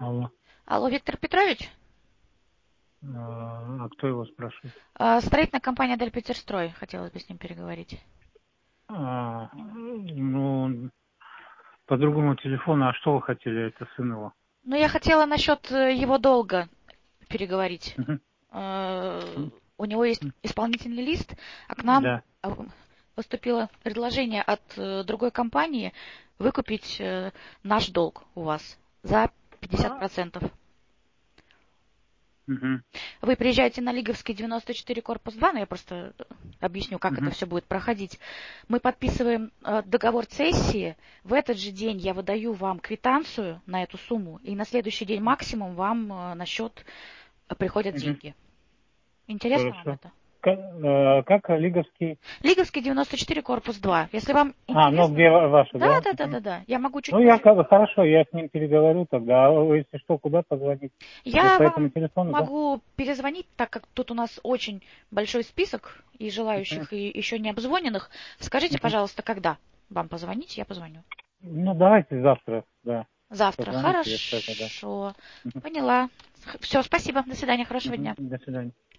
Алло. Алло, Виктор Петрович? А кто его спрашивает? Строительная компания «Дель Петерстрой». Хотелось бы с ним переговорить. Ну, по другому телефону. А что вы хотели? Это сын его. Ну, я хотела насчет его долга переговорить. Мгм. У него есть исполнительный лист, а к нам Да. поступило предложение от другой компании выкупить наш долг у вас за А, 50%. мгм, Вы приезжаете на Лиговский 94, корпус 2, но я просто объясню, как это мгм, все будет проходить. Мы подписываем договор цессии, в этот же день я выдаю вам квитанцию на эту сумму, и на следующий день максимум вам на счет приходят мгм. деньги. Интересно вам Хорошо. это? Как Лиговский? Лиговский 94, корпус 2. Если вам Ну интересно... где ваша, Да, да? да, да, Мгм. да, да. Я могу чуть Ну, я позже. хорошо, я с ним переговорю тогда. А вы, если что, куда позвонить? Вот Я по этому вам телефону, да? могу перезвонить, так как тут у нас очень большой список и Мгм, желающих, и еще не обзвоненных. Скажите, мгм. пожалуйста, когда вам позвонить, я позвоню. Ну, давайте завтра, да. Завтра. Позвоните, я скажу, да. Хорошо. Мгм, Поняла. Все, спасибо. До свидания. Хорошего мгм. дня. До свидания.